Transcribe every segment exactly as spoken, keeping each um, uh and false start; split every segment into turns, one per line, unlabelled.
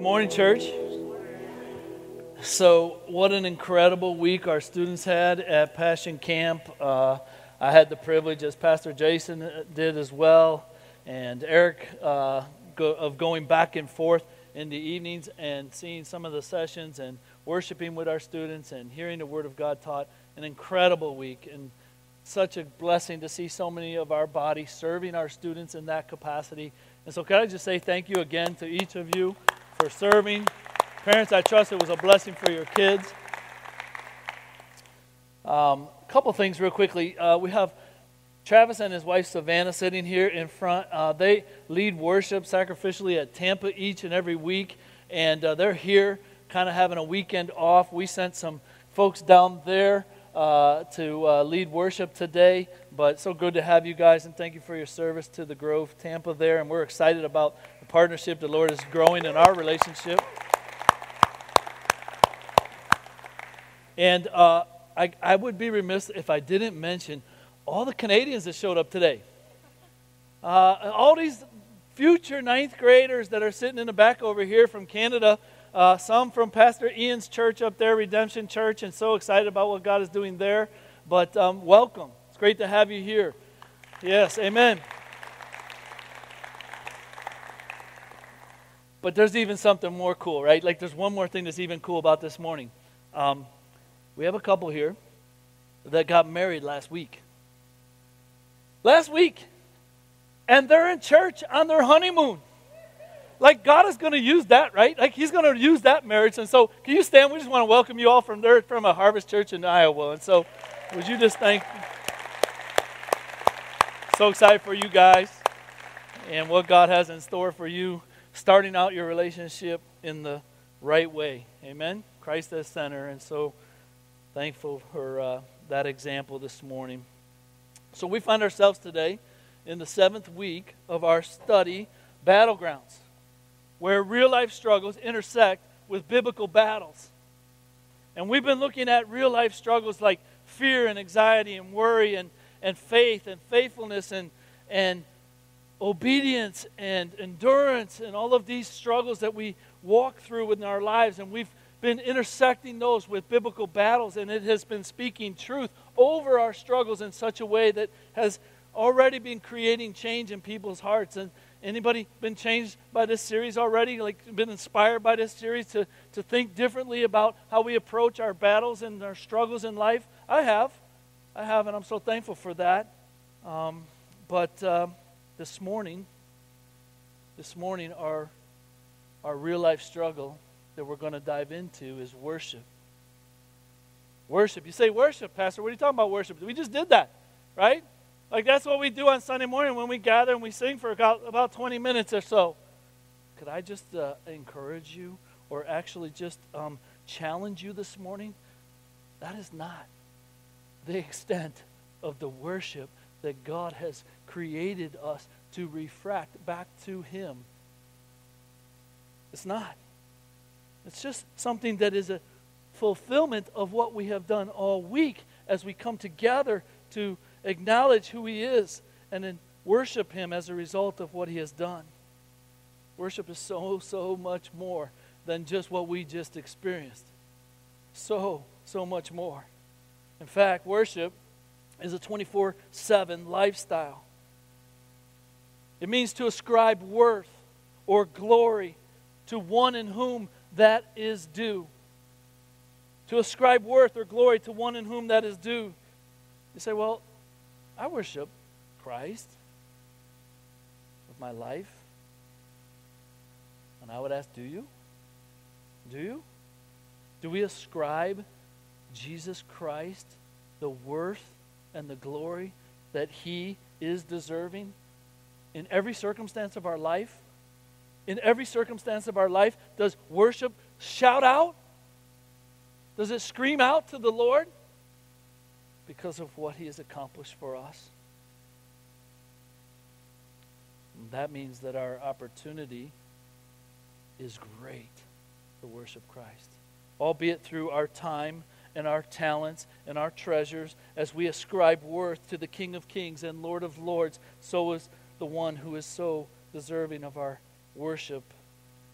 Good morning, church. So, what an incredible week our students had at Passion Camp. Uh, I had the privilege, as Pastor Jason did as well, and Eric, uh, go, of going back and forth in the evenings and seeing some of the sessions and worshiping with our students and hearing the Word of God taught. An incredible week, and such a blessing to see so many of our body serving our students in that capacity. And so, can I just say thank you again to each of you for serving. Parents, I trust it was a blessing for your kids. A um, couple things real quickly. Uh, we have Travis and his wife Savannah sitting here in front. Uh, they lead worship sacrificially at Tampa each and every week, and uh, they're here kind of having a weekend off. We sent some folks down there uh, to uh, lead worship today, but so good to have you guys, and thank you for your service to the Grove Tampa there, and we're excited about the partnership the Lord is growing in our relationship. And uh, I, I would be remiss if I didn't mention all the Canadians that showed up today. Uh, all these future ninth graders that are sitting in the back over here from Canada, uh, some from Pastor Ian's church up there, Redemption Church, and so excited about what God is doing there. But um, welcome. It's great to have you here. Yes, amen. But there's even something more cool, right? Like there's one more thing that's even cool about this morning. Um, We have a couple here that got married last week. Last week. And they're in church on their honeymoon. Like God is going to use that, right? Like He's going to use that marriage. And so, can you stand? We just want to welcome you all from there, from a Harvest Church in Iowa. And so, would you just thank? So excited for you guys and what God has in store for you, starting out your relationship in the right way. Amen. Christ as center. And so, thankful for uh, that example this morning. So we find ourselves today in the seventh week of our study, Battlegrounds, where real-life struggles intersect with biblical battles. And we've been looking at real-life struggles like fear and anxiety and worry and, and faith and faithfulness and, and obedience and endurance and all of these struggles that we walk through in our lives. And we've been intersecting those with biblical battles, and it has been speaking truth over our struggles in such a way that has already been creating change in people's hearts. And anybody been changed by this series already? Like been inspired by this series to, to think differently about how we approach our battles and our struggles in life? I have. I have, and I'm so thankful for that. Um, but uh, this morning, this morning, our our real life struggle that we're going to dive into is worship. Worship. You say worship, Pastor. What are you talking about worship? We just did that, right? Like that's what we do on Sunday morning when we gather and we sing for about, about twenty minutes or so. Could I just uh, encourage you or actually just um, challenge you this morning? That is not the extent of the worship that God has created us to refract back to Him. It's not. It's just something that is a fulfillment of what we have done all week as we come together to acknowledge who He is and then worship Him as a result of what He has done. Worship is so, so much more than just what we just experienced. So, so much more. In fact, worship is a twenty-four seven lifestyle. It means to ascribe worth or glory to one in whom that is due. To ascribe worth or glory to one in whom that is due. You say, well, I worship Christ with my life. And I would ask, do you? Do you? Do we ascribe Jesus Christ the worth and the glory that He is deserving in every circumstance of our life? In every circumstance of our life, does worship shout out? Does it scream out to the Lord? Because of what He has accomplished for us. And that means that our opportunity is great to worship Christ. Albeit through our time and our talents and our treasures, as we ascribe worth to the King of Kings and Lord of Lords, so is the one who is so deserving of our worship.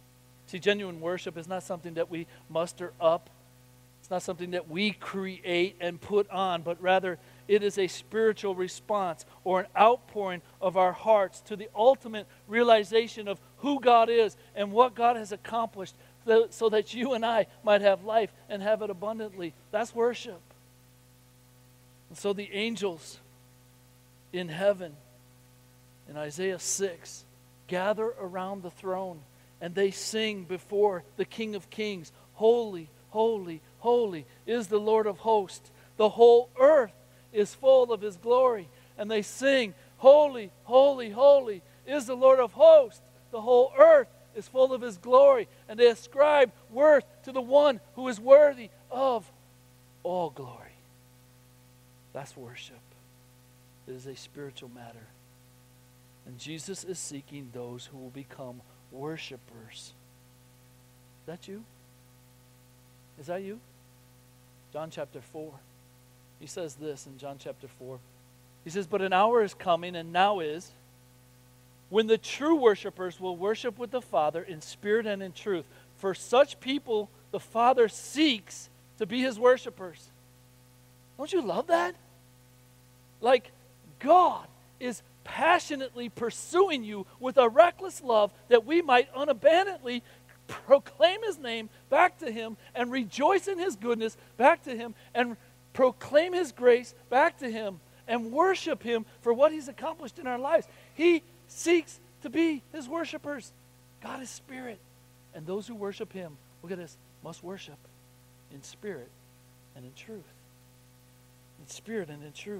See, genuine worship is not something that we muster up. It's not something that we create and put on, but rather it is a spiritual response or an outpouring of our hearts to the ultimate realization of who God is and what God has accomplished so that you and I might have life and have it abundantly. That's worship. And so the angels in heaven, in Isaiah six, gather around the throne and they sing before the King of Kings, holy, holy, holy is the Lord of hosts. The whole earth is full of his glory. And they sing, holy, holy, holy is the Lord of hosts. The whole earth is full of his glory. And they ascribe worth to the one who is worthy of all glory. That's worship. It is a spiritual matter. And Jesus is seeking those who will become worshipers. Is that you? Is that you? John chapter four. He says this in John chapter four. He says, but an hour is coming, and now is, when the true worshipers will worship with the Father in spirit and in truth. For such people, the Father seeks to be his worshipers. Don't you love that? Like, God is passionately pursuing you with a reckless love that we might unabashedly proclaim his name back to him and rejoice in his goodness back to him and proclaim his grace back to him and worship him for what he's accomplished in our lives. He seeks to be his worshipers. God is spirit, and those who worship him, look at this, must worship in spirit and in truth. In spirit and in truth.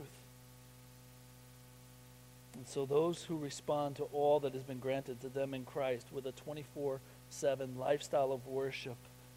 And so those who respond to all that has been granted to them in Christ with a twenty-four seven lifestyle of worship,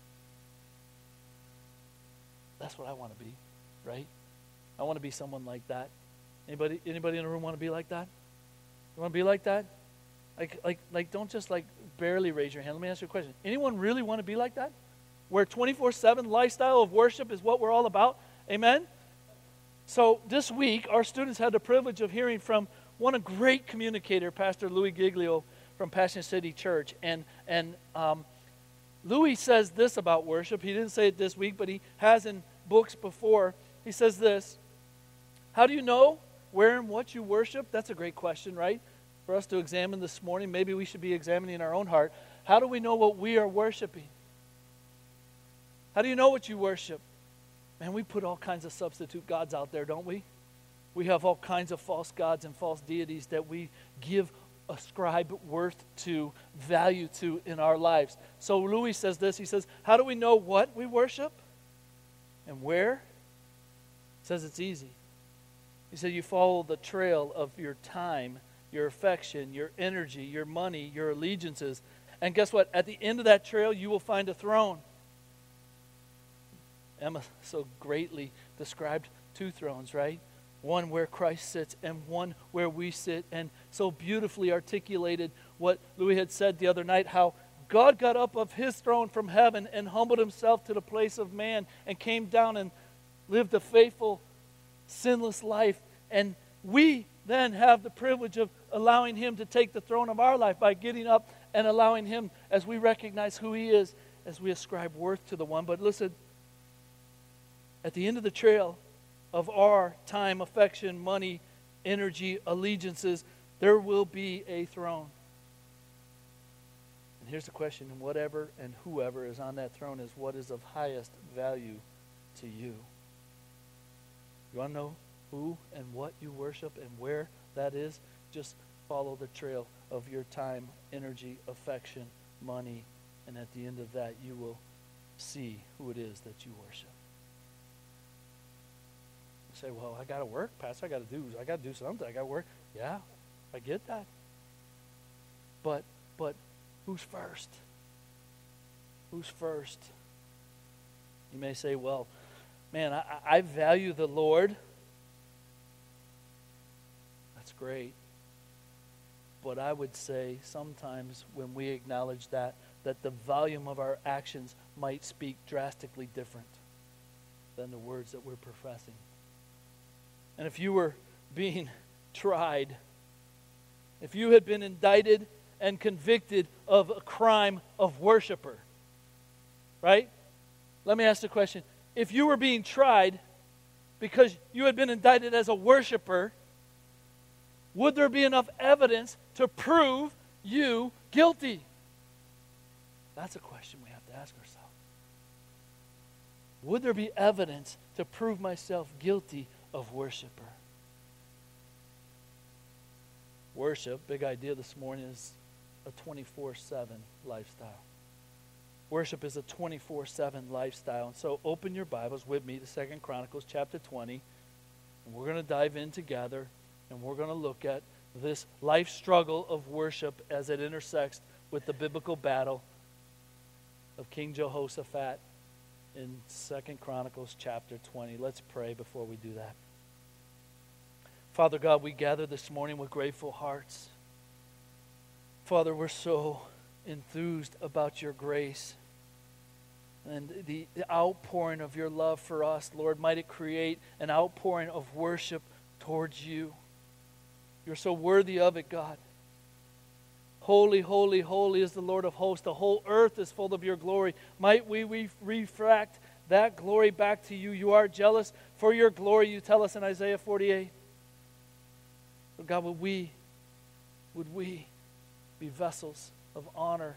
that's what I want to be, right? I want to be someone like that. Anybody anybody in the room want to be like that? You want to be like that? Like like like don't just like barely raise your hand. Let me ask you a question. Anyone really want to be like that? Where twenty-four seven lifestyle of worship is what we're all about? Amen? So this week, our students had the privilege of hearing from one a great communicator, Pastor Louis Giglio from Passion City Church. And, and um, Louis says this about worship. He didn't say it this week, but he has in books before. He says this, how do you know where and what you worship? That's a great question, right? For us to examine this morning. Maybe we should be examining our own heart. How do we know what we are worshiping? How do you know what you worship? Man, we put all kinds of substitute gods out there, don't we? We have all kinds of false gods and false deities that we give, ascribe worth to, value to in our lives. So Louis says this, he says, how do we know what we worship and where? He says it's easy. He said you follow the trail of your time, your affection, your energy, your money, your allegiances. And guess what? At the end of that trail, you will find a throne. Emma so greatly described two thrones, right? One where Christ sits and one where we sit, and so beautifully articulated what Louis had said the other night, how God got up of his throne from heaven and humbled himself to the place of man and came down and lived a faithful, sinless life. And we then have the privilege of allowing him to take the throne of our life by getting up and allowing him, as we recognize who he is, as we ascribe worth to the one. But listen, at the end of the trail of our time, affection, money, energy, allegiances, there will be a throne. And here's the question, whatever and whoever is on that throne is what is of highest value to you. You want to know who and what you worship and where that is? Just follow the trail of your time, energy, affection, money, and at the end of that you will see who it is that you worship. You say, well, I got to work, Pastor. I got to do. I got to do something. I got to work. Yeah, I get that. But, but, who's first? Who's first? You may say, well, man, I, I value the Lord. That's great. But I would say sometimes when we acknowledge that, that the volume of our actions might speak drastically different than the words that we're professing. And if you were being tried, if you had been indicted and convicted of a crime of worshiper. Right? Let me ask the question. If you were being tried because you had been indicted as a worshiper, would there be enough evidence to prove you guilty? That's a question we have to ask ourselves. Would there be evidence to prove myself guilty of worshiper? Worship, big idea this morning, is a twenty-four seven lifestyle. Worship is a twenty-four seven lifestyle. And so open your Bibles with me to Second Chronicles chapter twenty. And we're going to dive in together. And we're going to look at this life struggle of worship as it intersects with the biblical battle of King Jehoshaphat in Second Chronicles chapter twenty. Let's pray before we do that. Father God, we gather this morning with grateful hearts. Father, we're so enthused about your grace and the, the outpouring of your love for us. Lord, might it create an outpouring of worship towards you. You're so worthy of it, God. Holy, holy, holy is the Lord of hosts. The whole earth is full of your glory. Might we re- refract that glory back to you. You are jealous for your glory, you tell us in Isaiah forty-eight. But God, would we, would we be vessels of honor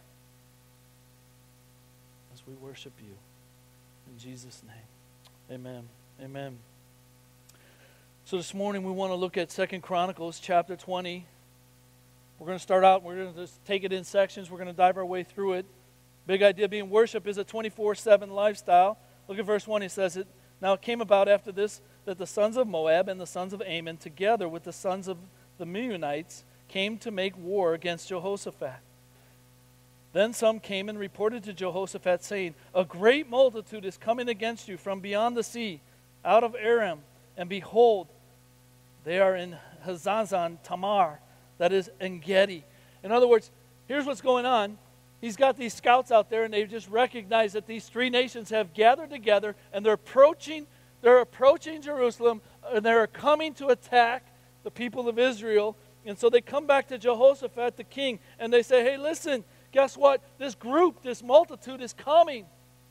as we worship you. In Jesus' name, amen. Amen. So this morning we want to look at Second Chronicles chapter twenty. We're going to start out, we're going to just take it in sections. We're going to dive our way through it. Big idea being worship is a twenty-four seven lifestyle. Look at verse one. He says it. Now it came about after this that the sons of Moab and the sons of Ammon, together with the sons of the Meunites, came to make war against Jehoshaphat. Then some came and reported to Jehoshaphat, saying, a great multitude is coming against you from beyond the sea, out of Aram, and behold, they are in Hazazon Tamar, that is En-gedi. In other words, here's what's going on. He's got these scouts out there, and they just recognize that these three nations have gathered together, and they're approaching, they're approaching Jerusalem, and they're coming to attack the people of Israel. And so they come back to Jehoshaphat, the king, and they say, hey, listen, guess what? This group, this multitude is coming.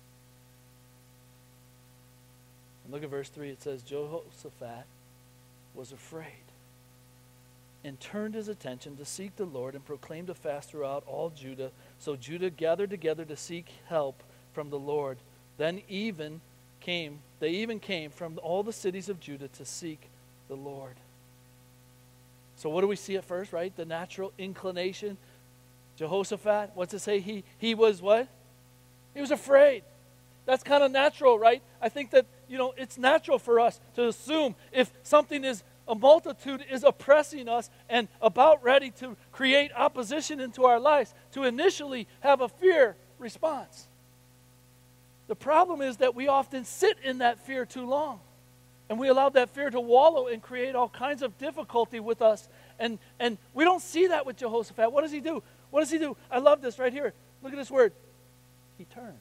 And look at verse three. It says, Jehoshaphat was afraid and turned his attention to seek the Lord and proclaimed a fast throughout all Judah. So Judah gathered together to seek help from the Lord. Then even came, they even came from all the cities of Judah to seek the Lord. So what do we see at first, right? The natural inclination. Jehoshaphat, what's it say? He, he was what? He was afraid. That's kind of natural, right? I think that, you know, it's natural for us to assume if something is, a multitude is oppressing us and about ready to create opposition into our lives, to initially have a fear response. The problem is that we often sit in that fear too long. And we allow that fear to wallow and create all kinds of difficulty with us. And, and we don't see that with Jehoshaphat. What does he do? What does he do? I love this right here. Look at this word. He turned.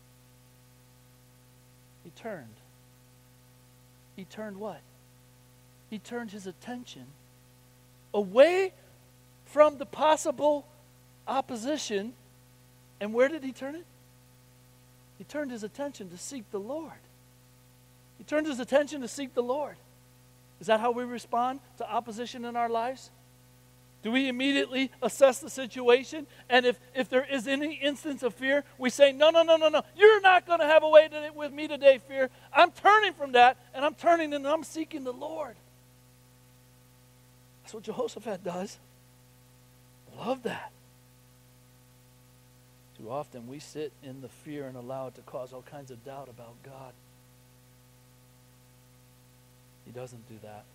He turned. He turned what? He turned his attention away from the possible opposition. And where did he turn it? He turned his attention to seek the Lord. He turned his attention to seek the Lord. Is that how we respond to opposition in our lives? Do we immediately assess the situation? And if, if there is any instance of fear, we say, no, no, no, no, no. You're not going to have a way to, with me today, fear. I'm turning from that, and I'm turning and I'm seeking the Lord. That's what Jehoshaphat does. Love that. Too often we sit in the fear and allow it to cause all kinds of doubt about God. He doesn't do that.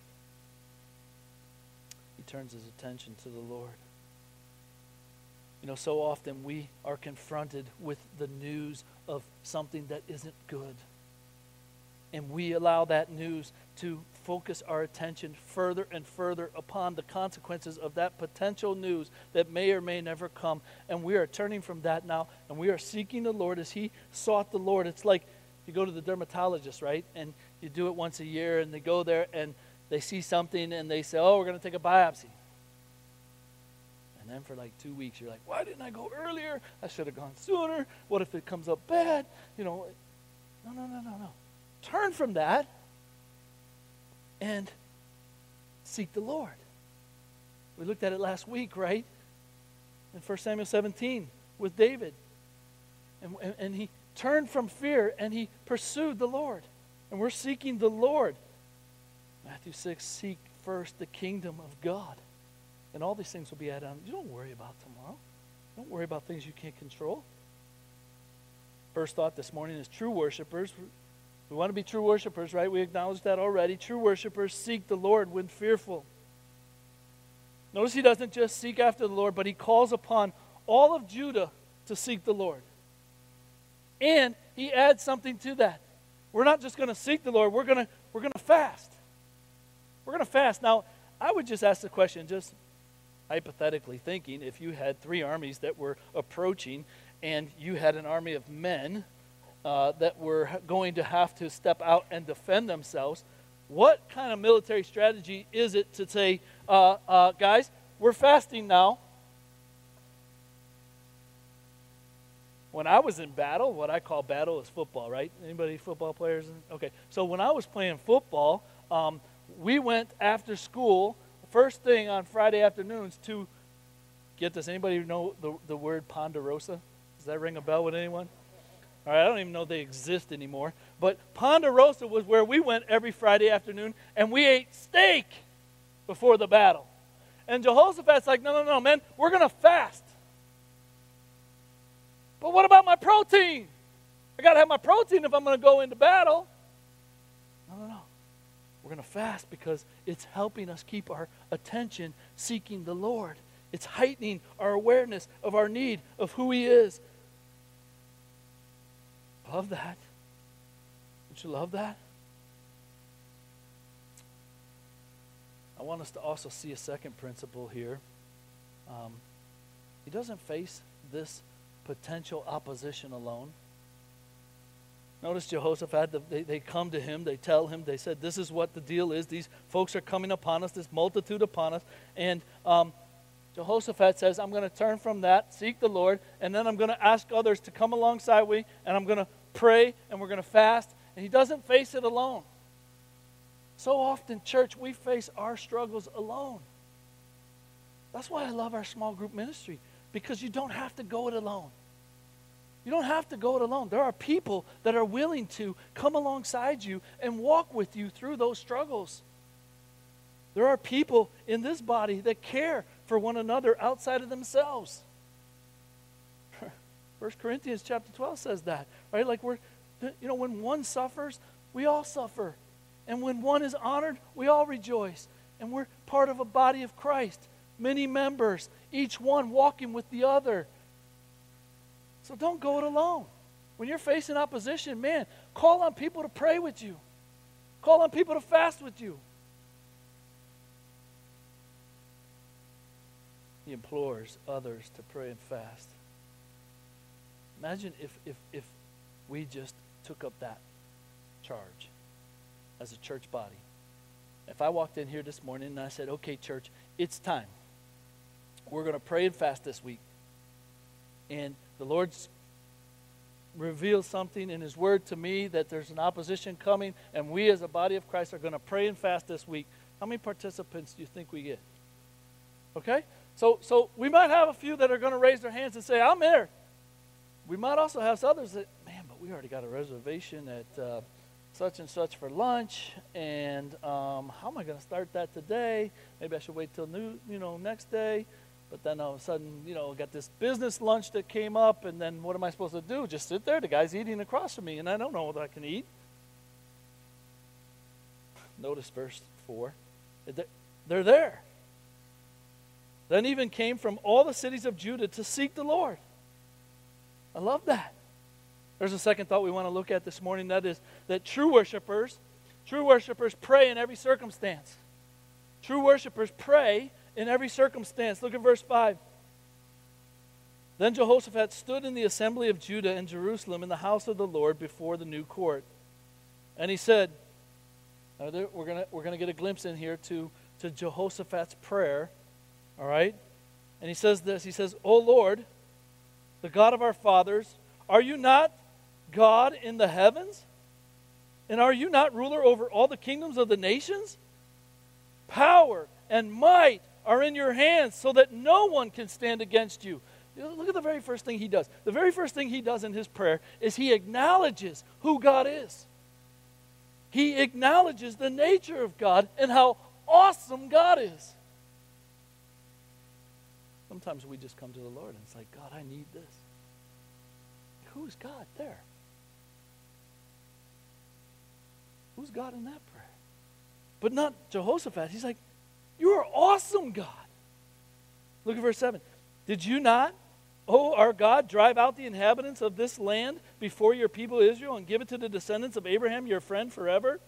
He turns his attention to the Lord. You know, so often we are confronted with the news of something that isn't good. And we allow that news to focus our attention further and further upon the consequences of that potential news that may or may never come. And we are turning from that now, and we are seeking the Lord as he sought the Lord. It's like you go to the dermatologist, right? And you do it once a year, and they go there, and they see something, and they say, oh, we're going to take a biopsy. And And then for like two weeks, you're like, why didn't I go earlier? I should have gone sooner. What if it comes up bad? You know, no, no, no, no, no. Turn from that and seek the Lord. We looked at it last week, right? In First Samuel seventeen with David. And, and, and he turned from fear and he pursued the Lord. And we're seeking the Lord. Matthew six, seek first the kingdom of God. And all these things will be added on. You don't worry about tomorrow. Don't worry about things you can't control. First thought this morning is true worshipers. We want to be true worshipers, right? We acknowledged that already. True worshipers seek the Lord when fearful. Notice he doesn't just seek after the Lord, but he calls upon all of Judah to seek the Lord. And he adds something to that. We're not just going to seek the Lord, we're going to we're going to fast. We're going to fast. Now, I would just ask the question, just hypothetically thinking, if you had three armies that were approaching and you had an army of men uh, that were going to have to step out and defend themselves, what kind of military strategy is it to say, uh, uh, guys, we're fasting now? When I was in battle, what I call battle is football, right? Anybody football players? Okay, so when I was playing football, um, we went after school, first thing on Friday afternoons to, get this, anybody know the, the word Ponderosa? Does that ring a bell with anyone? All right, I don't even know they exist anymore. But Ponderosa was where we went every Friday afternoon, and we ate steak before the battle. And Jehoshaphat's like, no, no, no, man, we're going to fast. But what about my protein? I got to have my protein if I'm going to go into battle. No, no, no. We're going to fast because it's helping us keep our attention seeking the Lord. It's heightening our awareness of our need, of who He is. Love that. Don't you love that? I want us to also see a second principle here. Um, he doesn't face this potential opposition alone. Notice Jehoshaphat, they, they come to him, they tell him, they said, this is what the deal is. These folks are coming upon us, this multitude upon us. And um, Jehoshaphat says, I'm going to turn from that, seek the Lord, and then I'm going to ask others to come alongside me, and I'm going to pray, and we're going to fast. And he doesn't face it alone. So often, church, we face our struggles alone. That's why I love our small group ministry, because you don't have to go it alone. You don't have to go it alone. There are people that are willing to come alongside you and walk with you through those struggles. There are people in this body that care for one another outside of themselves. First Corinthians chapter twelve says that, right? Like we're, you know, when one suffers, we all suffer. And when one is honored, we all rejoice. And we're part of a body of Christ. Many members, each one walking with the other. So don't go it alone. When you're facing opposition, man, call on people to pray with you. Call on people to fast with you. He implores others to pray and fast. Imagine if, if, if we just took up that charge as a church body. If I walked in here this morning and I said, okay, church, it's time. We're going to pray and fast this week. And the Lord's revealed something in His Word to me that there's an opposition coming, and we as a body of Christ are going to pray and fast this week. How many participants do you think we get? Okay? So, so we might have a few that are going to raise their hands and say, I'm there. We might also have others that, man, but we already got a reservation at uh, such and such for lunch, and um, how am I going to start that today? Maybe I should wait till new, you know, next day. But then all of a sudden, you know, got this business lunch that came up, and then what am I supposed to do? Just sit there? The guy's eating across from me, and I don't know what I can eat. Notice verse four. They're there. Then even came from all the cities of Judah to seek the Lord. I love that. There's a second thought we want to look at this morning. That is that true worshipers, true worshipers pray in every circumstance. True worshipers pray in every circumstance. Look at verse five. Then Jehoshaphat stood in the assembly of Judah and Jerusalem in the house of the Lord before the new court. And he said, now there, we're going we're gonna get a glimpse in here to, to Jehoshaphat's prayer. All right? And he says this, he says, O Lord, the God of our fathers, are you not God in the heavens? And are you not ruler over all the kingdoms of the nations? Power and might are in your hands, so that no one can stand against you. You know, look at the very first thing he does. The very first thing he does in his prayer is he acknowledges who God is. He acknowledges the nature of God and how awesome God is. Sometimes we just come to the Lord and it's like, God, I need this. Who's God there? Who's God in that prayer? But not Jehoshaphat. He's like, you are awesome, God. Look at verse seven. Did you not, O our God, drive out the inhabitants of this land before your people Israel and give it to the descendants of Abraham, your friend, forever?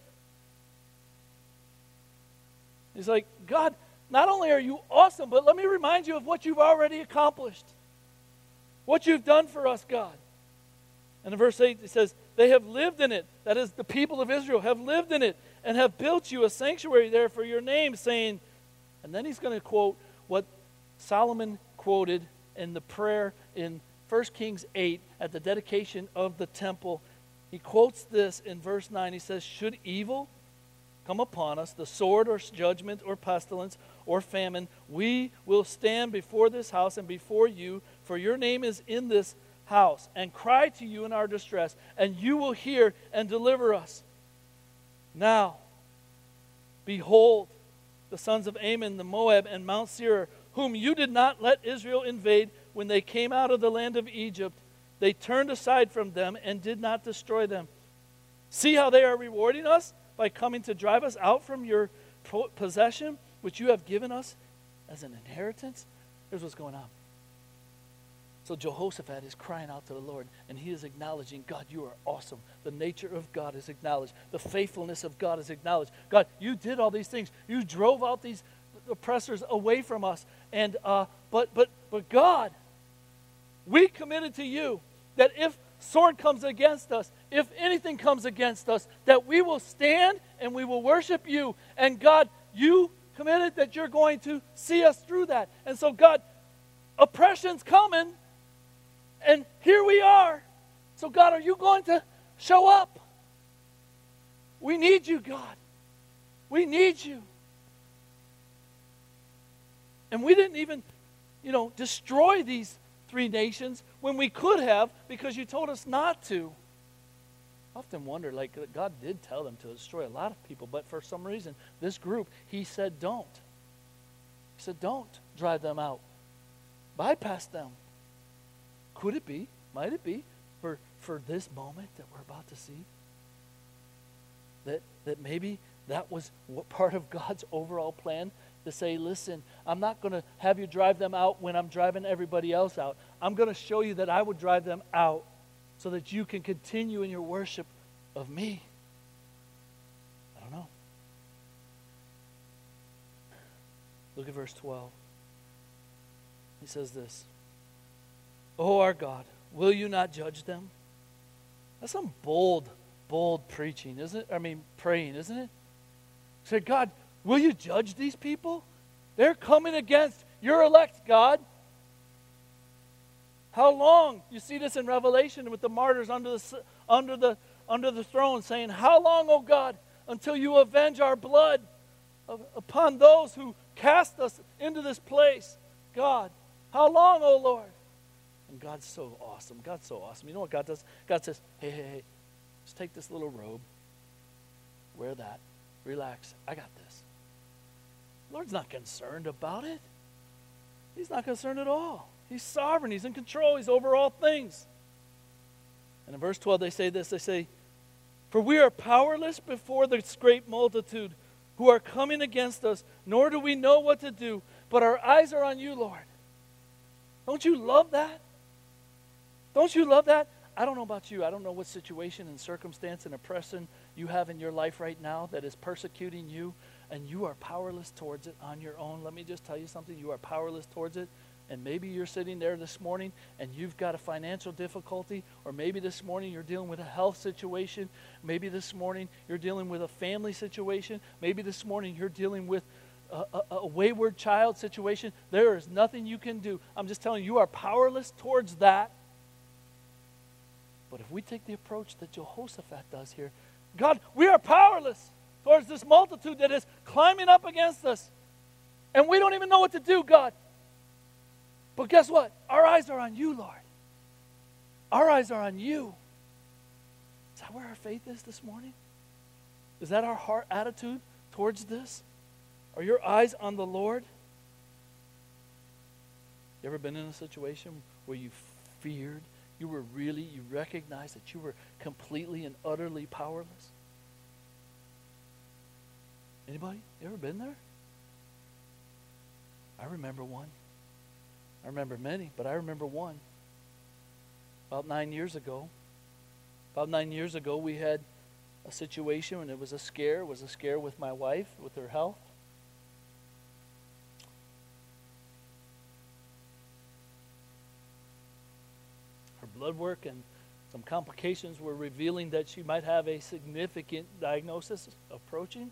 He's like, God, not only are you awesome, but let me remind you of what you've already accomplished. What you've done for us, God. And in verse eight, it says, they have lived in it. That is, the people of Israel have lived in it and have built you a sanctuary there for your name, saying, and then he's going to quote what Solomon quoted in the prayer in First Kings eight at the dedication of the temple. He quotes this in verse nine. He says, should evil come upon us, the sword or judgment or pestilence or famine, we will stand before this house and before you, for your name is in this house, and cry to you in our distress, and you will hear and deliver us. Now, behold, the sons of Ammon, the Moab, and Mount Seir, whom you did not let Israel invade when they came out of the land of Egypt, they turned aside from them and did not destroy them. See how they are rewarding us by coming to drive us out from your possession, which you have given us as an inheritance. Here's what's going on. So Jehoshaphat is crying out to the Lord, and he is acknowledging, God, you are awesome. The nature of God is acknowledged. The faithfulness of God is acknowledged. God, you did all these things. You drove out these oppressors away from us. And uh, but but but God, we committed to you that if sword comes against us, if anything comes against us, that we will stand and we will worship you. And God, you committed that you're going to see us through that. And so God, oppression's coming. And here we are. So God, are you going to show up? We need you, God. We need you. And we didn't even, you know, destroy these three nations when we could have, because you told us not to. I often wonder, like, God did tell them to destroy a lot of people, but for some reason, this group, he said don't. He said don't drive them out. Bypass them. Could it be, might it be, for, for this moment that we're about to see? That, that maybe that was what part of God's overall plan, to say, listen, I'm not going to have you drive them out when I'm driving everybody else out. I'm going to show you that I would drive them out so that you can continue in your worship of me. I don't know. Look at verse twelve. He says this. Oh, our God, will you not judge them? That's some bold, bold preaching, isn't it? I mean, praying, isn't it? Say, God, will you judge these people? They're coming against your elect, God. How long? You see this in Revelation with the martyrs under the, under the, under the throne saying, how long, O God, until you avenge our blood upon those who cast us into this place? God, how long, O Lord? And God's so awesome. God's so awesome. You know what God does? God says, hey, hey, hey, just take this little robe. Wear that. Relax. I got this. The Lord's not concerned about it. He's not concerned at all. He's sovereign. He's in control. He's over all things. And in verse twelve, they say this. They say, for we are powerless before this great multitude who are coming against us, nor do we know what to do, but our eyes are on you, Lord. Don't you love that? Don't you love that? I don't know about you. I don't know what situation and circumstance and oppression you have in your life right now that is persecuting you, and you are powerless towards it on your own. Let me just tell you something. You are powerless towards it. And maybe you're sitting there this morning and you've got a financial difficulty, or maybe this morning you're dealing with a health situation. Maybe this morning you're dealing with a family situation. Maybe this morning you're dealing with a, a, a wayward child situation, there is nothing you can do. I'm just telling you, you are powerless towards that. But if we take the approach that Jehoshaphat does here, God, we are powerless towards this multitude that is climbing up against us. And we don't even know what to do, God. But guess what? Our eyes are on you, Lord. Our eyes are on you. Is that where our faith is this morning? Is that our heart attitude towards this? Are your eyes on the Lord? You ever been in a situation where you feared, you were really, you recognized that you were completely and utterly powerless? Anybody? You ever been there? I remember one. I remember many, but I remember one. About nine years ago, about nine years ago, we had a situation and it was a scare. It was a scare with my wife, with her health. Her blood work and some complications were revealing that she might have a significant diagnosis approaching.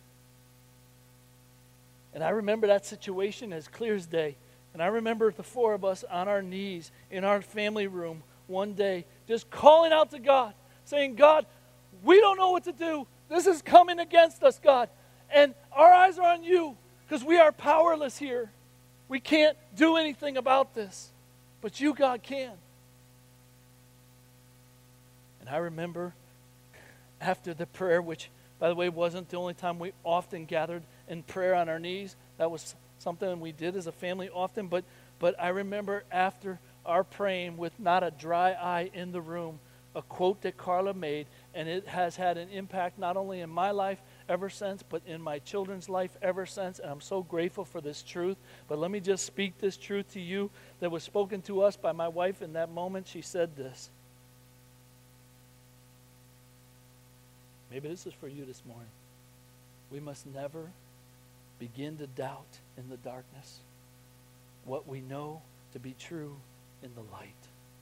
And I remember that situation as clear as day. And I remember the four of us on our knees in our family room one day, just calling out to God, saying, God, we don't know what to do. This is coming against us, God. And our eyes are on you because we are powerless here. We can't do anything about this. But you, God, can. And I remember after the prayer, which, by the way, wasn't the only time we often gathered in prayer on our knees. That was something we did as a family often. But, but I remember after our praying with not a dry eye in the room, a quote that Carla made, and it has had an impact not only in my life ever since, but in my children's life ever since, and I'm so grateful for this truth. But let me just speak this truth to you that was spoken to us by my wife in that moment. She said this. Maybe this is for you this morning. We must never begin to doubt in the darkness what we know to be true in the light.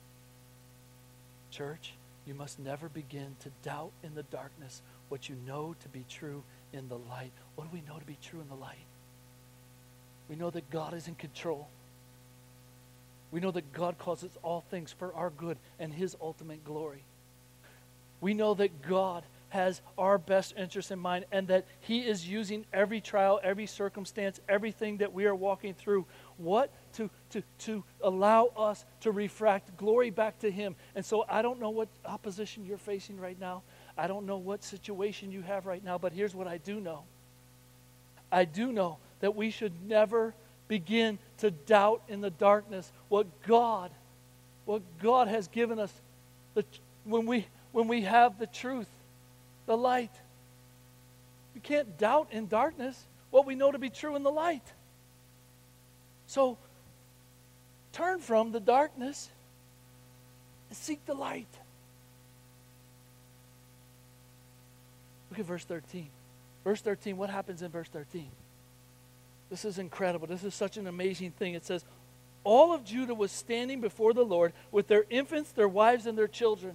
Church, you must never begin to doubt in the darkness what you know to be true in the light. What do we know to be true in the light? We know that God is in control. We know that God causes all things for our good and His ultimate glory. We know that God has our best interest in mind and that He is using every trial, every circumstance, everything that we are walking through. What? To, to, to allow us to refract glory back to Him. And so I don't know what opposition you're facing right now. I don't know what situation you have right now, but here's what I do know. I do know that we should never begin to doubt in the darkness what God, what God has given us the, when we when we have the truth, the light. We can't doubt in darkness what we know to be true in the light. So turn from the darkness and seek the light. Look at verse thirteen. Verse thirteen, what happens in verse thirteen? This is incredible. This is such an amazing thing. It says, all of Judah was standing before the Lord with their infants, their wives, and their children.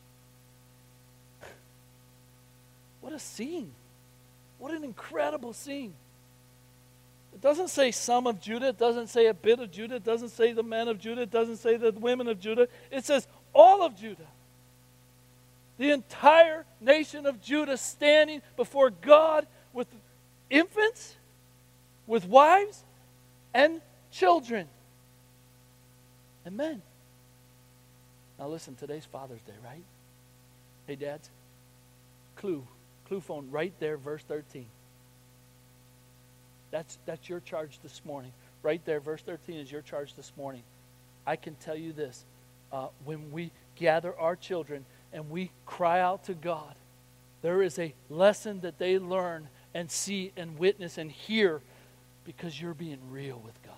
What a scene. What an incredible scene. It doesn't say some of Judah. It doesn't say a bit of Judah. It doesn't say the men of Judah. It doesn't say the women of Judah. It says all of Judah. The entire nation of Judah standing before God with infants, with wives, and children, and men. Now listen, today's Father's Day, right? Hey, dads, clue. Clue phone right there, verse thirteen. That's, that's your charge this morning. Right there, verse thirteen is your charge this morning. I can tell you this. Uh, when we gather our children and we cry out to God, there is a lesson that they learn and see and witness and hear because you're being real with God.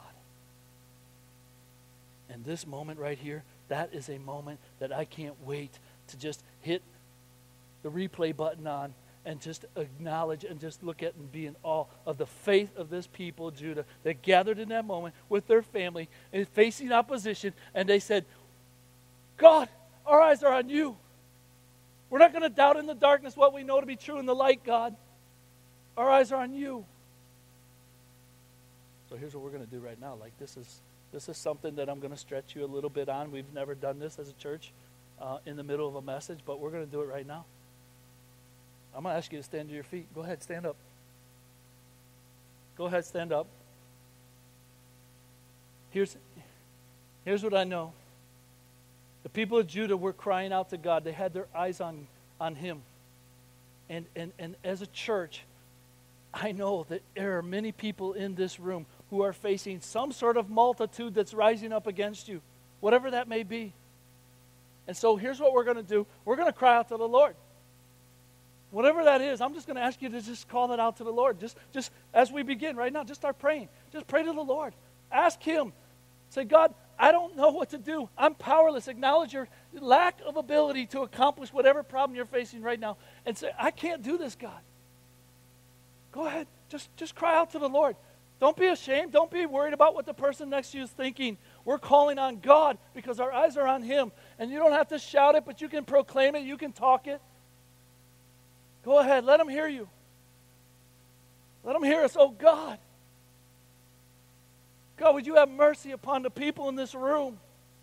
And this moment right here, that is a moment that I can't wait to just hit the replay button on and just acknowledge and just look at and be in awe of the faith of this people, Judah, that gathered in that moment with their family and facing opposition, and they said, God, our eyes are on you. We're not going to doubt in the darkness what we know to be true in the light, God. Our eyes are on you. So here's what we're going to do right now. Like this is this is something that I'm going to stretch you a little bit on. We've never done this as a church uh, in the middle of a message, but we're going to do it right now. I'm going to ask you to stand to your feet. Go ahead, stand up. Go ahead, stand up. Here's, here's what I know. The people of Judah were crying out to God. They had their eyes on, on Him. And, and, and as a church, I know that there are many people in this room who are facing some sort of multitude that's rising up against you, whatever that may be. And so here's what we're going to do. We're going to cry out to the Lord. Whatever that is, I'm just going to ask you to just call that out to the Lord. Just, just as we begin right now, just start praying. Just pray to the Lord. Ask Him. Say, God, I don't know what to do. I'm powerless. Acknowledge your lack of ability to accomplish whatever problem you're facing right now. And say, I can't do this, God. Go ahead. Just, just cry out to the Lord. Don't be ashamed. Don't be worried about what the person next to you is thinking. We're calling on God because our eyes are on Him. And you don't have to shout it, but you can proclaim it. You can talk it. Go ahead. Let Him hear you. Let Him hear us. Oh, God. God, would you have mercy upon the people in this room?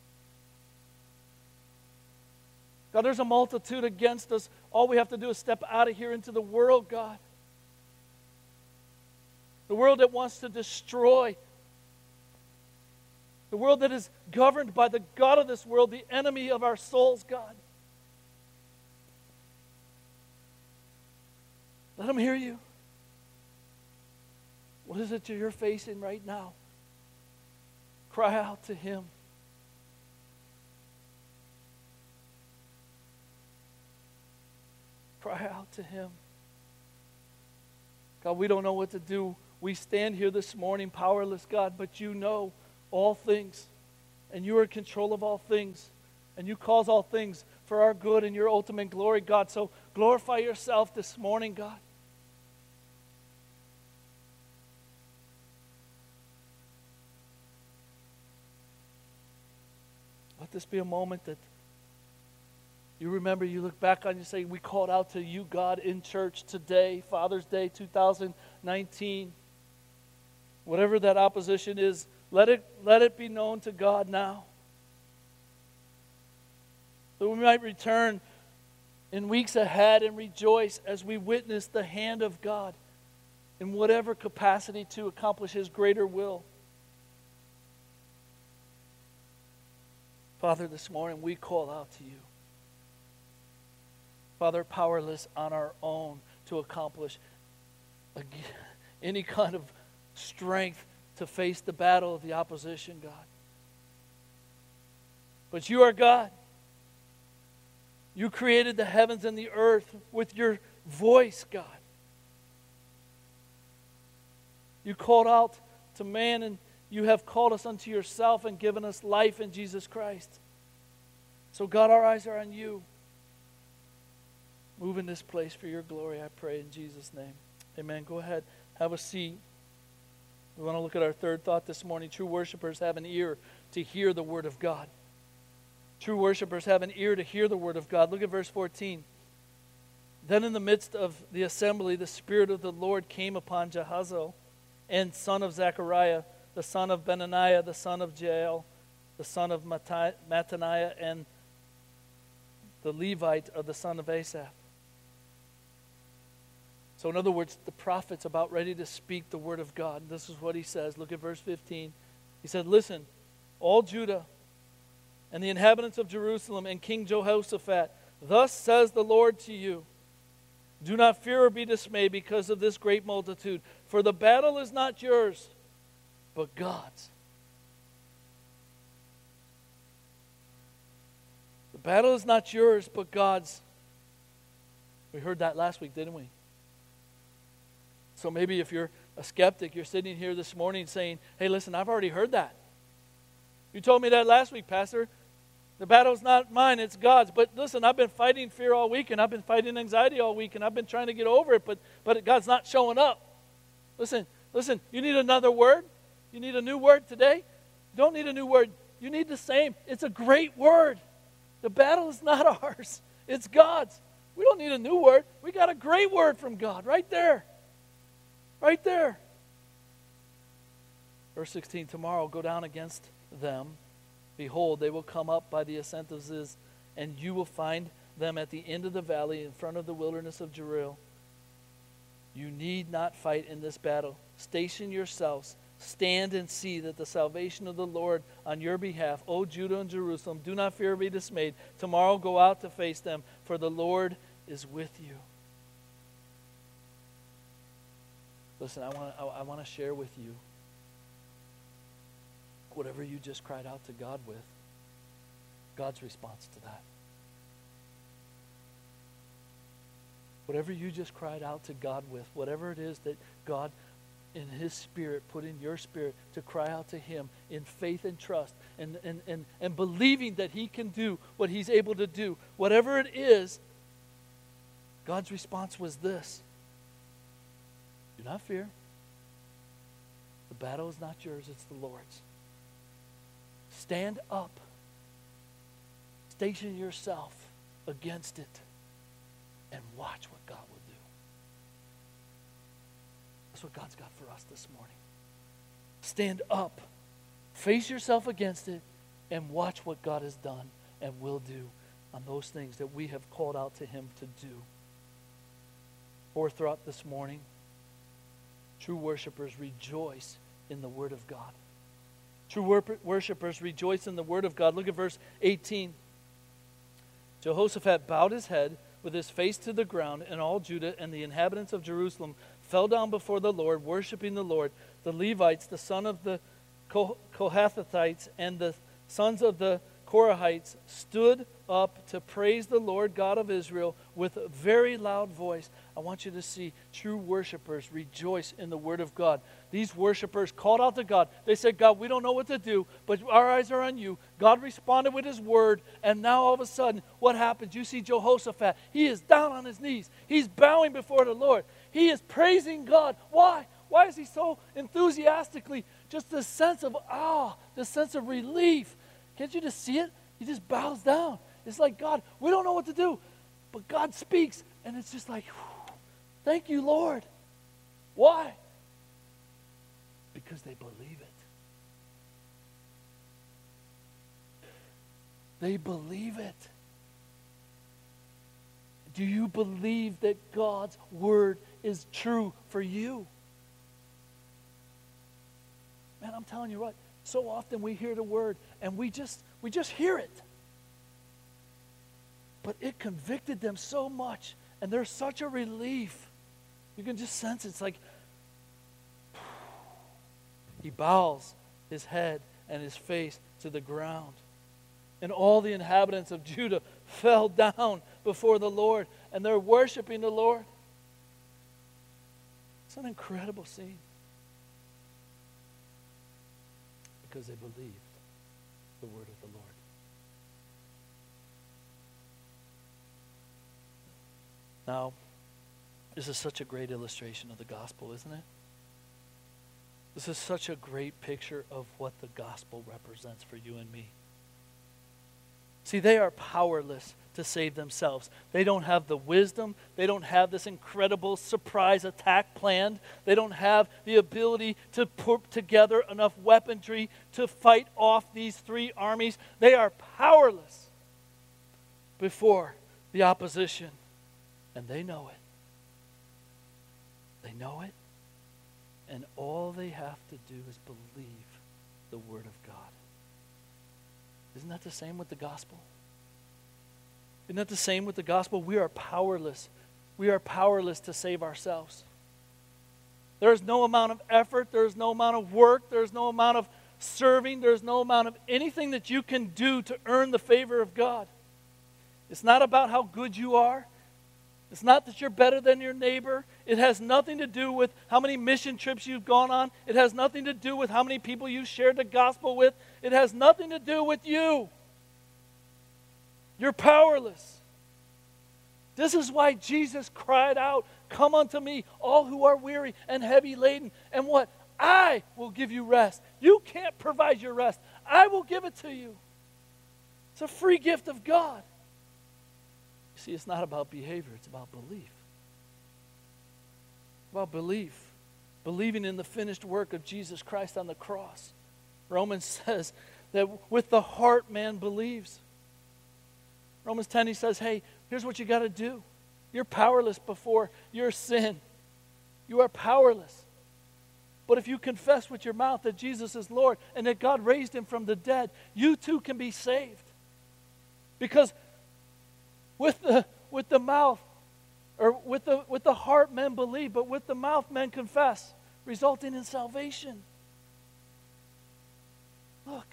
God, there's a multitude against us. All we have to do is step out of here into the world, God. The world that wants to destroy. The world that is governed by the God of this world, the enemy of our souls, God. Let Him hear you. What is it that you're facing right now? Cry out to Him. Cry out to Him. God, we don't know what to do. We stand here this morning powerless, God, but you know all things. And you are in control of all things. And you cause all things for our good and your ultimate glory, God. So glorify yourself this morning, God. Let this be a moment that you remember, you look back on, you say, we called out to you, God, in church today, Father's Day two thousand nineteen. Whatever that opposition is, let it, let it be known to God now. That we might return in weeks ahead and rejoice as we witness the hand of God in whatever capacity to accomplish His greater will. Father, this morning we call out to you. Father, powerless on our own to accomplish any kind of strength to face the battle of the opposition, God. But you are God. You created the heavens and the earth with your voice, God. You called out to man, and you have called us unto yourself and given us life in Jesus Christ. So God, our eyes are on you. Move in this place for your glory, I pray in Jesus' name. Amen. Go ahead. Have a seat. We want to look at our third thought this morning. True worshipers have an ear to hear the word of God. True worshipers have an ear to hear the word of God. Look at verse fourteen. Then in the midst of the assembly, the Spirit of the Lord came upon Jehaziel, and son of Zechariah, the son of Benaniah, the son of Jael, the son of Mattaniah, and the Levite of the son of Asaph. So in other words, the prophet's about ready to speak the word of God. This is what he says. Look at verse fifteen. He said, listen, all Judah and the inhabitants of Jerusalem and King Jehoshaphat, thus says the Lord to you, do not fear or be dismayed because of this great multitude, for the battle is not yours, but God's. The battle is not yours, but God's. We heard that last week, didn't we? So maybe if you're a skeptic, you're sitting here this morning saying, hey, listen, I've already heard that. You told me that last week, Pastor. The battle's not mine, it's God's. But listen, I've been fighting fear all week, and I've been fighting anxiety all week, and I've been trying to get over it, but, but God's not showing up. Listen, listen, you need another word? You need a new word today? You don't need a new word. You need the same. It's a great word. The battle is not ours. It's God's. We don't need a new word. We got a great word from God right there. Right there. Verse sixteen, tomorrow go down against them. Behold, they will come up by the ascent of Ziz, and you will find them at the end of the valley in front of the wilderness of Jeruel. You need not fight in this battle. Station yourselves. Stand and see that the salvation of the Lord on your behalf, O Judah and Jerusalem, do not fear or be dismayed. Tomorrow go out to face them, for the Lord is with you. Listen, I want to I, I want to share with you whatever you just cried out to God with, God's response to that. Whatever you just cried out to God with, whatever it is that God in His Spirit put in your spirit to cry out to Him in faith and trust and, and, and, and believing that He can do what He's able to do, whatever it is, God's response was this: do not fear. The battle is not yours, it's the Lord's. Stand up. Station yourself against it and watch what God will do. That's what God's got for us this morning. Stand up. Face yourself against it and watch what God has done and will do on those things that we have called out to Him to do. Fourth thought this morning: true worshipers rejoice in the Word of God. True wor- worshipers rejoice in the Word of God. Look at verse eighteen. Jehoshaphat bowed his head with his face to the ground, and all Judah and the inhabitants of Jerusalem fell down before the Lord, worshiping the Lord. The Levites, the son of the Kohathites, and the sons of the Korahites stood up to praise the Lord God of Israel with a very loud voice. I want you to see true worshipers rejoice in the Word of God. These worshipers called out to God. They said, God, we don't know what to do, but our eyes are on you. God responded with His Word, and now all of a sudden, what happens? You see Jehoshaphat. He is down on his knees. He's bowing before the Lord. He is praising God. Why? Why is he so enthusiastically? Just this sense of awe, this sense of relief. Can't you just see it? He just bows down. It's like, God, we don't know what to do. But God speaks, and it's just like, whew, thank you, Lord. Why? Because they believe it. They believe it. Do you believe that God's Word is true for you? Man, I'm telling you what, so often we hear the Word and we just we just hear it. But it convicted them so much, and there's such a relief. You can just sense it. It's like he bows his head and his face to the ground. And all the inhabitants of Judah fell down before the Lord, and they're worshiping the Lord. It's an incredible scene. Because they believed the word of the Lord. Now, this is such a great illustration of the gospel, isn't it? This is such a great picture of what the gospel represents for you and me. See, they are powerless to save themselves. They don't have the wisdom. They don't have this incredible surprise attack planned. They don't have the ability to put together enough weaponry to fight off these three armies. They are powerless before the opposition. And they know it. They know it. And all they have to do is believe the word of God. Isn't that the same with the gospel? Isn't that the same with the gospel? We are powerless. We are powerless to save ourselves. There is no amount of effort. There is no amount of work. There is no amount of serving. There is no amount of anything that you can do to earn the favor of God. It's not about how good you are. It's not that you're better than your neighbor. It has nothing to do with how many mission trips you've gone on. It has nothing to do with how many people you shared the gospel with. It has nothing to do with you. You're powerless. This is why Jesus cried out, "Come unto me, all who are weary and heavy laden." And what? I will give you rest. You can't provide your rest. I will give it to you. It's a free gift of God. See, it's not about behavior, it's about belief. About belief. believing in the finished work of Jesus Christ on the cross. Romans says that with the heart man believes. Romans ten, he says, hey, here's what you got to do. You're powerless before your sin. You are powerless. But if you confess with your mouth that Jesus is Lord and that God raised him from the dead, you too can be saved. Because with the with the mouth, or with the with the heart men believe, but with the mouth men confess, resulting in salvation. Look,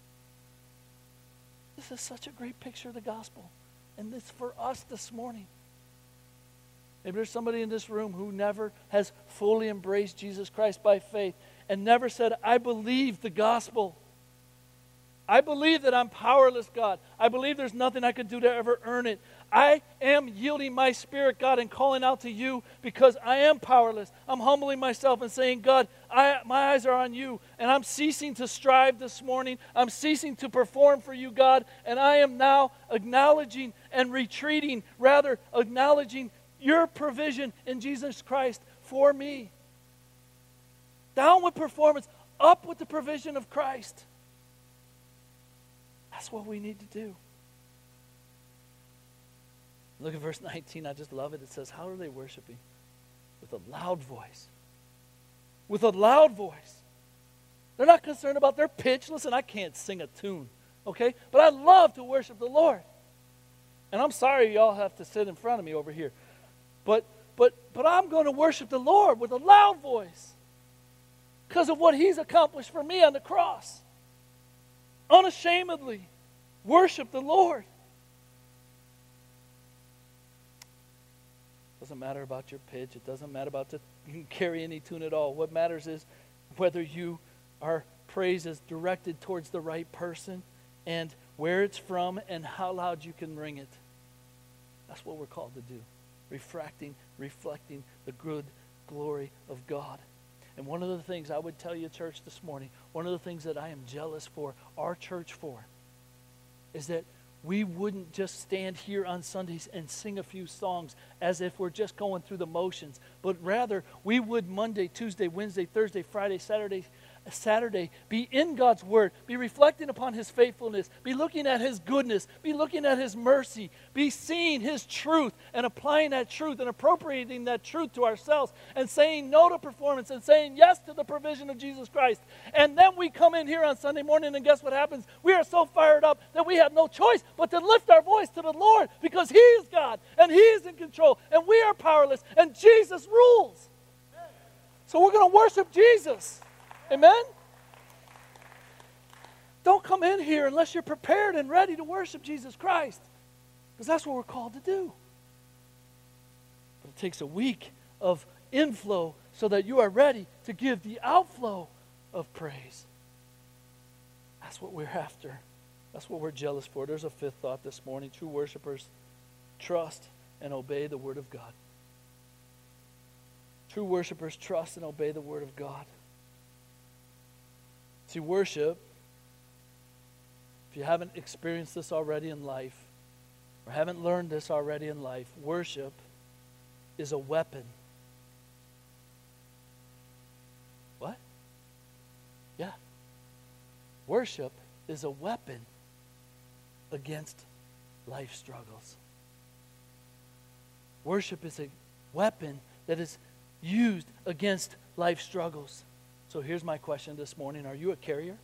this is such a great picture of the gospel. And it's for us this morning. Maybe there's somebody in this room who never has fully embraced Jesus Christ by faith and never said, I believe the gospel. I believe that I'm powerless, God. I believe there's nothing I can do to ever earn it. I am yielding my spirit, God, and calling out to you because I am powerless. I'm humbling myself and saying, God, I, my eyes are on you, and I'm ceasing to strive this morning. I'm ceasing to perform for you, God, and I am now acknowledging and retreating, rather acknowledging your provision in Jesus Christ for me. Down with performance, up with the provision of Christ. That's what we need to do. Look at verse nineteen. I just love it. It says, how are they worshiping? With a loud voice. With a loud voice. They're not concerned about their pitch. Listen, I can't sing a tune, okay? But I love to worship the Lord. And I'm sorry y'all have to sit in front of me over here. But but but I'm going to worship the Lord with a loud voice because of what he's accomplished for me on the cross. Unashamedly worship the Lord. Doesn't matter about your pitch. It doesn't matter about the, you can carry any tune at all. What matters is whether you are praise is directed towards the right person and where it's from and how loud you can ring it. That's what we're called to do. Refracting, reflecting the good glory of God. And one of the things I would tell you, church, this morning, one of the things that I am jealous for, our church for, is that we wouldn't just stand here on Sundays and sing a few songs as if we're just going through the motions, but rather we would Monday, Tuesday, Wednesday, Thursday, Friday, Saturday, Saturday, be in God's Word, be reflecting upon His faithfulness, be looking at His goodness, be looking at His mercy, be seeing His truth and applying that truth and appropriating that truth to ourselves and saying no to performance and saying yes to the provision of Jesus Christ. And then we come in here on Sunday morning and guess what happens? We are so fired up that we have no choice but to lift our voice to the Lord because He is God and He is in control and we are powerless and Jesus rules. So we're going to worship Jesus. Amen? Don't come in here unless you're prepared and ready to worship Jesus Christ. Because that's what we're called to do. But it takes a week of inflow so that you are ready to give the outflow of praise. That's what we're after. That's what we're jealous for. There's a fifth thought this morning. True worshipers trust and obey the Word of God. True worshipers trust and obey the Word of God. See, worship, if you haven't experienced this already in life, or haven't learned this already in life, worship is a weapon. What? Yeah. Worship is a weapon against life struggles. Worship is a weapon that is used against life struggles. So here's my question this morning. Are you a carrier?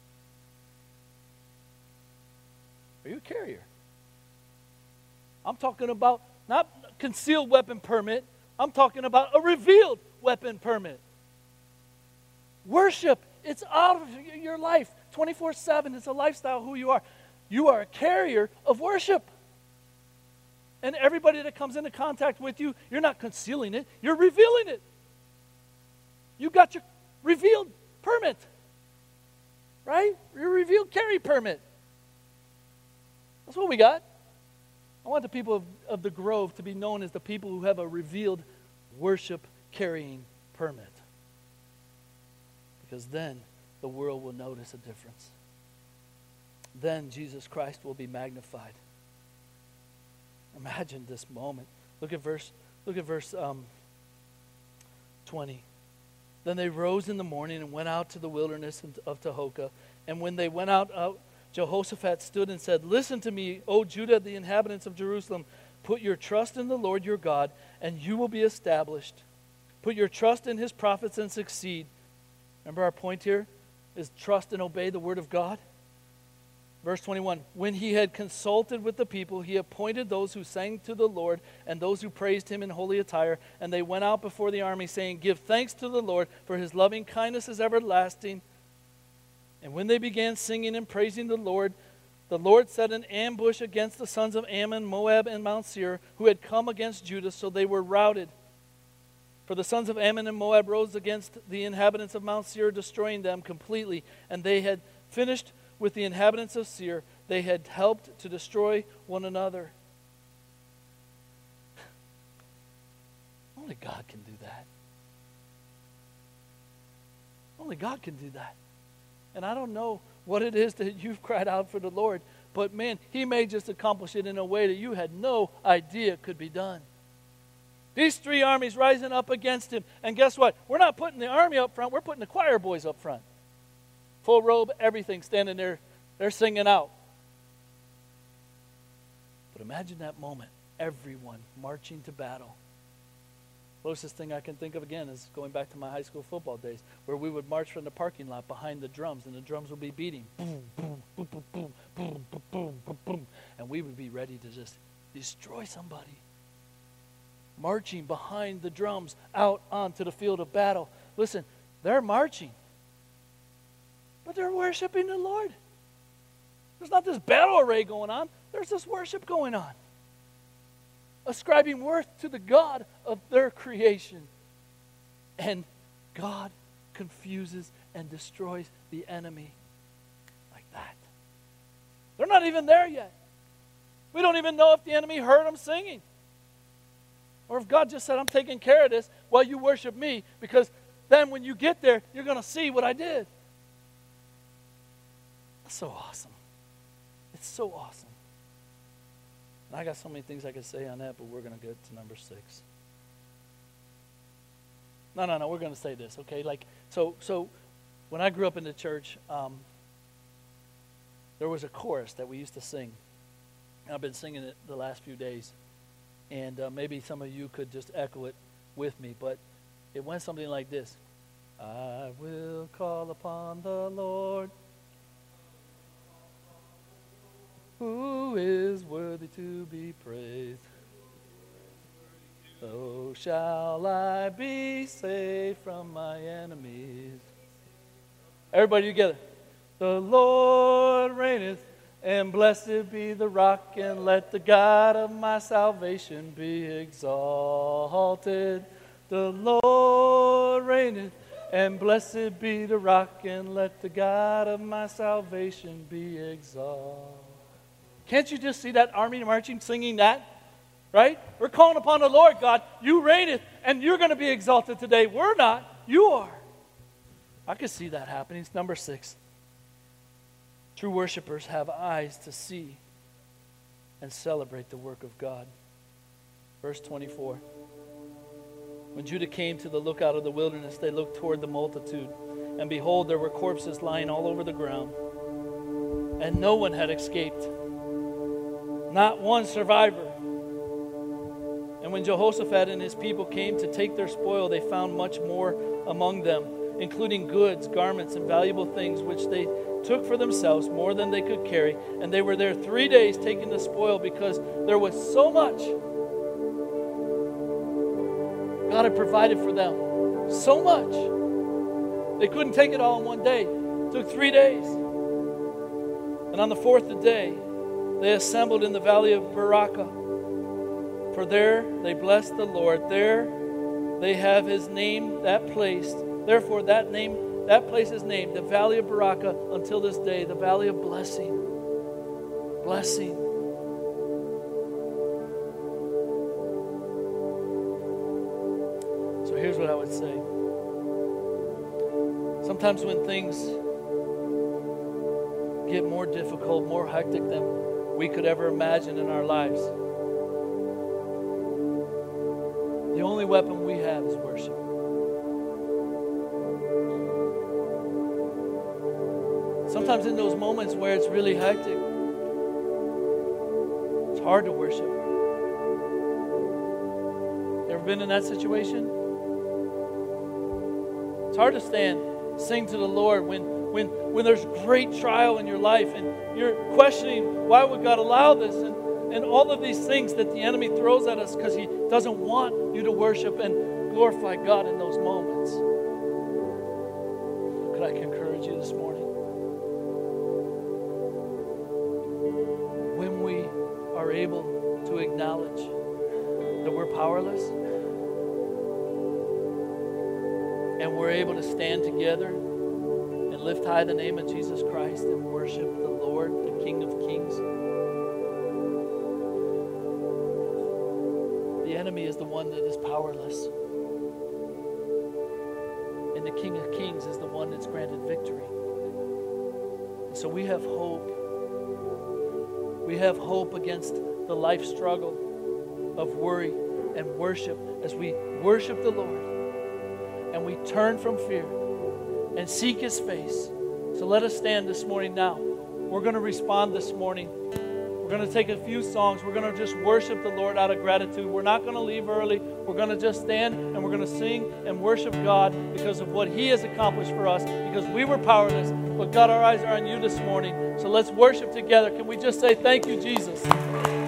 Are you a carrier? I'm talking about not concealed weapon permit. I'm talking about a revealed weapon permit. Worship, it's out of your life. twenty-four seven, it's a lifestyle who you are. You are a carrier of worship. And everybody that comes into contact with you, you're not concealing it. You're revealing it. You got your revealed permit, right? Your revealed carry permit. That's what we got. I want the people of, of the Grove to be known as the people who have a revealed worship carrying permit. Because then the world will notice a difference. Then Jesus Christ will be magnified. Imagine this moment. Look at verse, look at verse um, twenty. Then they rose in the morning and went out to the wilderness of Tekoa. And when they went out, out, Jehoshaphat stood and said, "Listen to me, O Judah, the inhabitants of Jerusalem. Put your trust in the Lord your God, and you will be established. Put your trust in his prophets and succeed." Remember our point here is trust and obey the word of God. Verse twenty-one, when he had consulted with the people, he appointed those who sang to the Lord and those who praised him in holy attire. And they went out before the army, saying, "Give thanks to the Lord, for his loving kindness is everlasting." And when they began singing and praising the Lord, the Lord set an ambush against the sons of Ammon, Moab, and Mount Seir, who had come against Judah, so they were routed. For the sons of Ammon and Moab rose against the inhabitants of Mount Seir, destroying them completely. And they had finished with the inhabitants of Seir. They had helped to destroy one another. Only God can do that. Only God can do that. And I don't know what it is that you've cried out for the Lord, but man, he may just accomplish it in a way that you had no idea could be done. These three armies rising up against him. And guess what? We're not putting the army up front. We're putting the choir boys up front. Full robe, everything, standing there. They're singing out. But imagine that moment. Everyone marching to battle. Closest thing I can think of again is going back to my high school football days, where we would march from the parking lot behind the drums, and the drums would be beating. Boom, boom, boom, boom, boom, boom, boom, boom, boom, boom. And we would be ready to just destroy somebody. Marching behind the drums out onto the field of battle. Listen, they're marching, but they're worshiping the Lord. There's not this battle array going on. There's this worship going on. Ascribing worth to the God of their creation. And God confuses and destroys the enemy like that. They're not even there yet. We don't even know if the enemy heard them singing. Or if God just said, "I'm taking care of this while you worship me, because then when you get there, you're going to see what I did." That's so awesome. It's so awesome. And I got so many things I could say on that, but we're going to get to number six. No, no, no, we're going to say this, okay? Like, so, so when I grew up in the church, um, there was a chorus that we used to sing. I've been singing it the last few days. And uh, maybe some of you could just echo it with me, but it went something like this. I will call upon the Lord, who is worthy to be praised. So shall I be saved from my enemies. Everybody together. The Lord reigneth, and blessed be the rock, and let the God of my salvation be exalted. The Lord reigneth, and blessed be the rock, and let the God of my salvation be exalted. Can't you just see that army marching, singing that? Right? We're calling upon the Lord, God. You reigneth, and you're going to be exalted today. We're not. You are. I can see that happening. It's number six. True worshipers have eyes to see and celebrate the work of God. Verse twenty-four. When Judah came to the lookout of the wilderness, they looked toward the multitude, and behold, there were corpses lying all over the ground, and no one had escaped. Not one survivor. And when Jehoshaphat and his people came to take their spoil, they found much more among them, including goods, garments, and valuable things, which they took for themselves, more than they could carry. And they were there three days taking the spoil, because there was so much. God had provided for them so much. They couldn't take it all in one day. It took three days. And on the fourth day, they assembled in the valley of Berachah. For there they blessed the Lord. There they have his name, that place. Therefore that name, that place is named the Valley of Berachah until this day, the Valley of Blessing. Blessing. So here's what I would say. Sometimes when things get more difficult, more hectic than we could ever imagine in our lives, the only weapon we have is worship. sometimes in those moments where it's really hectic, it's hard to worship. Ever been in that situation? It's hard to stand, sing to the Lord when, when, when there's great trial in your life and you're questioning, why would God allow this? And, and all of these things that the enemy throws at us because he doesn't want you to worship and glorify God in those moments. Could I encourage you this morning? When we are able to acknowledge that we're powerless, and we're able to stand together and lift high the name of Jesus Christ and worship the Lord, the King of Kings. The enemy is the one that is powerless. And the King of Kings is the one that's granted victory. And so we have hope. We have hope against the life struggle of worry and worship as we worship the Lord. And we turn from fear and seek His face. So let us stand this morning now. We're going to respond this morning. We're going to take a few songs. We're going to just worship the Lord out of gratitude. We're not going to leave early. We're going to just stand and we're going to sing and worship God because of what He has accomplished for us, because we were powerless. But God, our eyes are on You this morning. So let's worship together. Can we just say, thank You, Jesus?